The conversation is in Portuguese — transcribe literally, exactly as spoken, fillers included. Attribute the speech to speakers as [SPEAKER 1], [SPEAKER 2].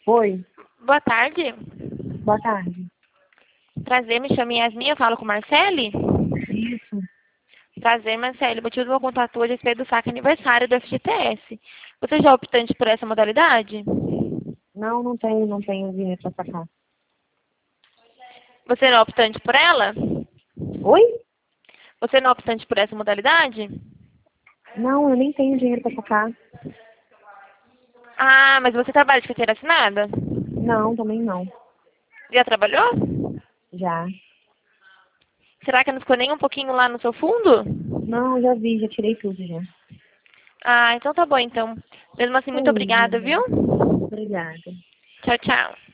[SPEAKER 1] Oi,
[SPEAKER 2] Boa tarde.
[SPEAKER 1] boa tarde.
[SPEAKER 2] Prazer, me chamo Yasmin, eu falo com Marcele.
[SPEAKER 1] Isso.
[SPEAKER 2] Prazer, Marcele. O motivo do meu contato hoje é a respeito do saque aniversário do F G T S. Você já é optante por essa modalidade?
[SPEAKER 1] Não, não tenho, não tenho dinheiro pra sacar.
[SPEAKER 2] Você não é optante por ela?
[SPEAKER 1] Oi?
[SPEAKER 2] Você não é optante por essa modalidade?
[SPEAKER 1] Não, eu nem tenho dinheiro pra sacar.
[SPEAKER 2] Ah, mas você trabalha de carteira assinada?
[SPEAKER 1] Não, também não.
[SPEAKER 2] Já trabalhou?
[SPEAKER 1] Já.
[SPEAKER 2] Será que não ficou nem um pouquinho lá no seu fundo?
[SPEAKER 1] Não, já vi, já tirei tudo já.
[SPEAKER 2] Ah, então tá bom então. Mesmo assim, muito
[SPEAKER 1] Oi,
[SPEAKER 2] obrigada,
[SPEAKER 1] linda.
[SPEAKER 2] viu?
[SPEAKER 1] Obrigada.
[SPEAKER 2] Tchau, tchau.